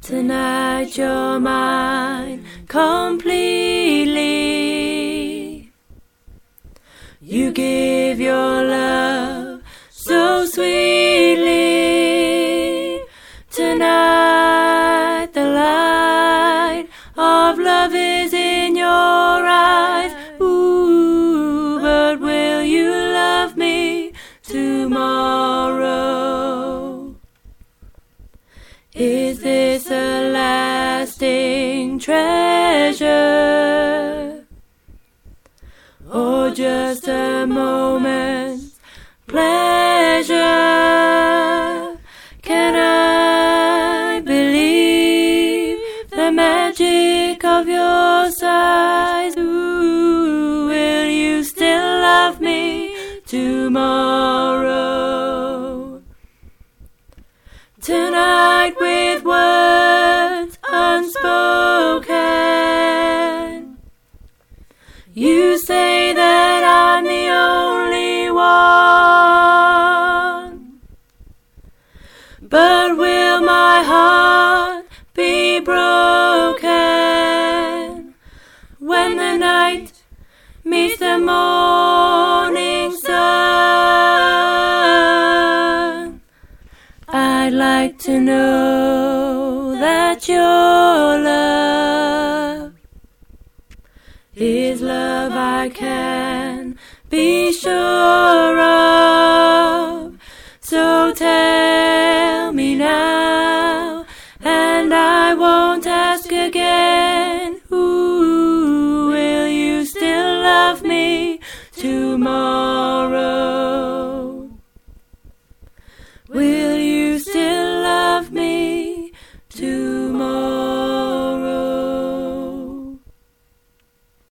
Tonight you're mine completely. You give your love so sweetly. Tonight the light of love is in your eyes. Ooh, but will you love me tomorrow? Is this a lasting treasure, or just a moment's pleasure? Can I believe the magic of your sighs? Ooh, will you still love me tomorrow? Tonight with words unspoken, you say that I'm the only one. But will my heart be broken when the night meets the morning sun? I'd like to know that your love is love I can be sure of.